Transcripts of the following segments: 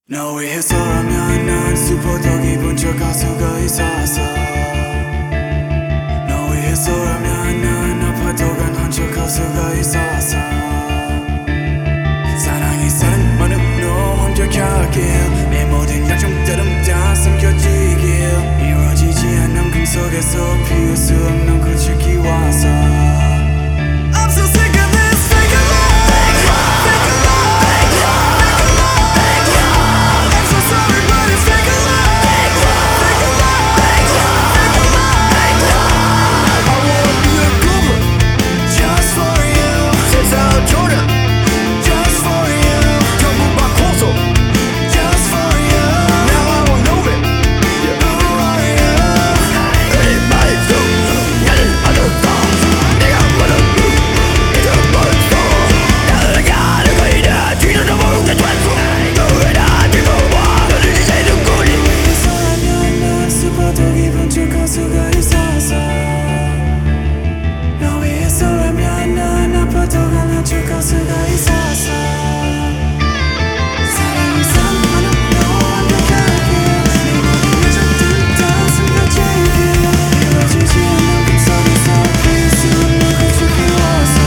너 위해서라면 난 슬퍼도 기분 좋을 수가 있었어. 너 위해서라면 난 아파도 간한 척할 수가 있었어. 사랑이 사랑만으로 완벽하길 내 모든 약점들은 다 숨겨지길 이루어지지 않는 꿈속에서 피울 수 없는 꽃을 키워서 I'm so sick of this, sick of life, sick of life, I'm so sorry but it's sick of life, sick of life, sick of life. I wanna be a goober just for you. 세상 조련 just for you. 전부 바꿔서 just for you. Now I won't know it. Who are you? 내 말도 나를 받았어. 내가 원하는 이제 벌써 나가는 거이다. 뒤도 모르게 됐어. 너왜나 들고 와. 너를 이제 누구니? 위해서라면 난 슬퍼도 기분 좋을 수가 있었어. 너 위해서라면 난 아파도 강한 척할 수가 있었어. 사랑이 사랑만으로 완벽하게 내 모든 약점들은 다 숨겨지길 이루어지지 않는 꿈속에서 피울 수 없는 꽃을 키워서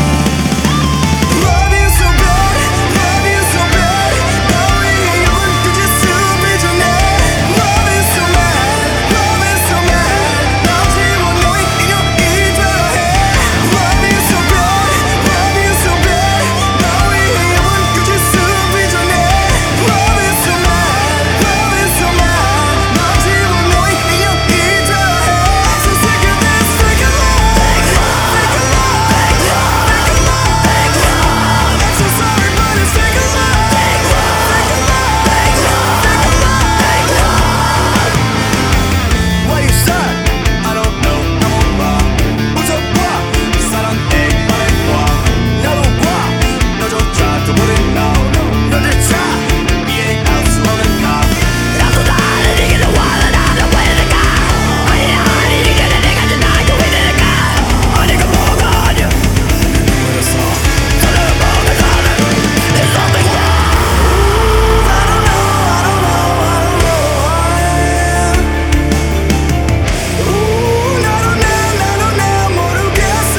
Love you so bad, love you so bad. 너 위해 영원 끝이 숨이 전에 Love you so mad, love you so mad. 나 지워 너의 인형이 되려 해 Love you so bad, love you so bad. 너 위해 영원 끝이 숨이 전에 Love you so mad, love you so mad. 나 지워 너의 인형이 되려 해 So sick of this, sick of life, sick of life, sick of life. I'm so sorry but it's sick of life, sick of life, sick of life. Why you sad? I don't know. 나만 봐. 웃어봐. 사랑해 말해봐. 나도 봐. 너조차도 모른 너. 너조차 이해할 수 없는 나. 나도 나를 이기려 원해. 나는 왜 내가 아니야 이게 내가 준 나도 왜 내가 아니가 뭐가 아니야. 버렸어. 저는 뭐가 다른 There's something wrong. I don't know. I don't know. I don't know why. 나도 내 모르겠어.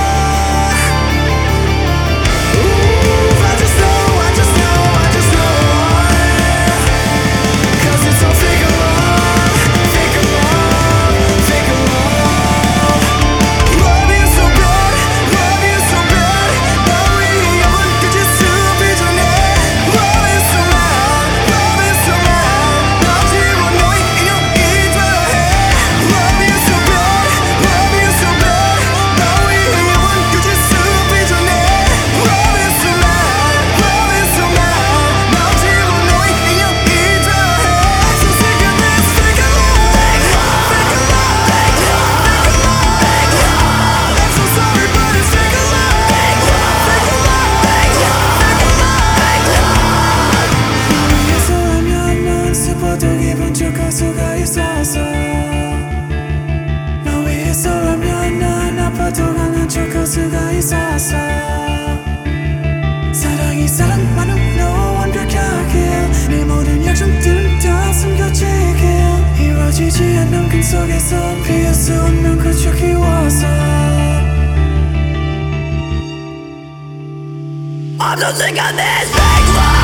I just know, I just know, I just know why. 'Cause it's all fake love, fake love, fake love. Love you so bad, love you so bad. 너 위해 영원 끝이 숨이 전에 Love you so mad, love you so mad. 나 지워 너의 인형이 되려 해 Love you so bad, love you so bad. 너 위해 영원 끝이 숨이 전에 Love you so mad, love you so mad. 나 지워 너의 인형이 되려 해 So sick of this, sick of life, sick of life, sick of life. I'm so sorry but it's sick of life, sick of life, sick of life. 위해서라면 난 슬퍼도 기분 좋을 수가 있었어. 너 위해서라면 난 아파도 강한 척할 수가 있었어. 사랑이 사랑만으로 완벽하게 내 모든 약점들은 다 숨겨지길 이루어지지 않는 꿈속에서 피울 수 없는 꽃을 키워서 I'm so sick of this fake love.